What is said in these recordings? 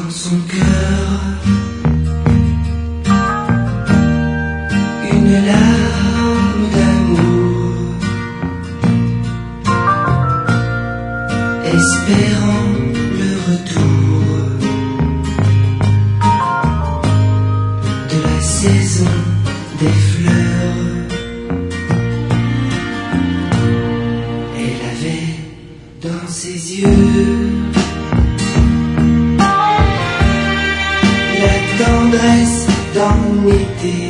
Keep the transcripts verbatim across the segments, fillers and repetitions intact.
dans son cœur une larme d'amour, espérant le retour de la saison des fleurs. Elle avait dans ses yeux la tendresse d'un été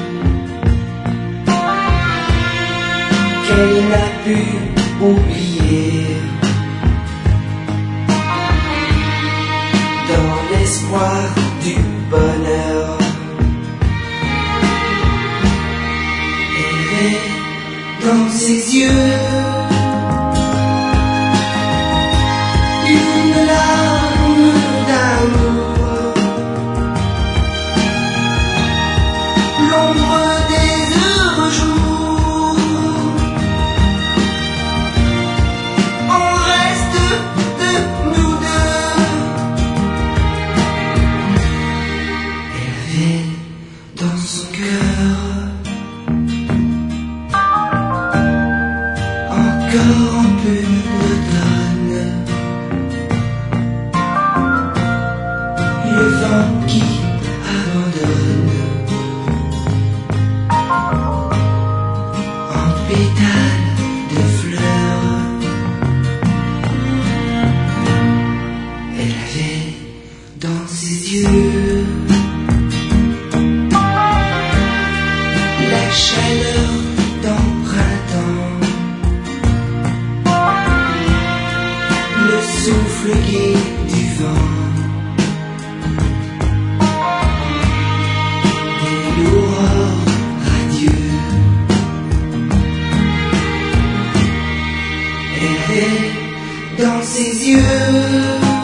qu'elle n'a pu oublier, dans l'espoir du bonheur. Elle avait dans ses yeux une larme d'amour, l'ombre des heureux jours, en reste de nous deux. Elle avait dans son cœur encore un peu d'automne, le vent qui abandonne en pétales de fleurs. Elle avait dans ses yeux la chaleur d'un printemps, le souffle gai du vent, des l'aurore radieux. Elle avait dans ses yeux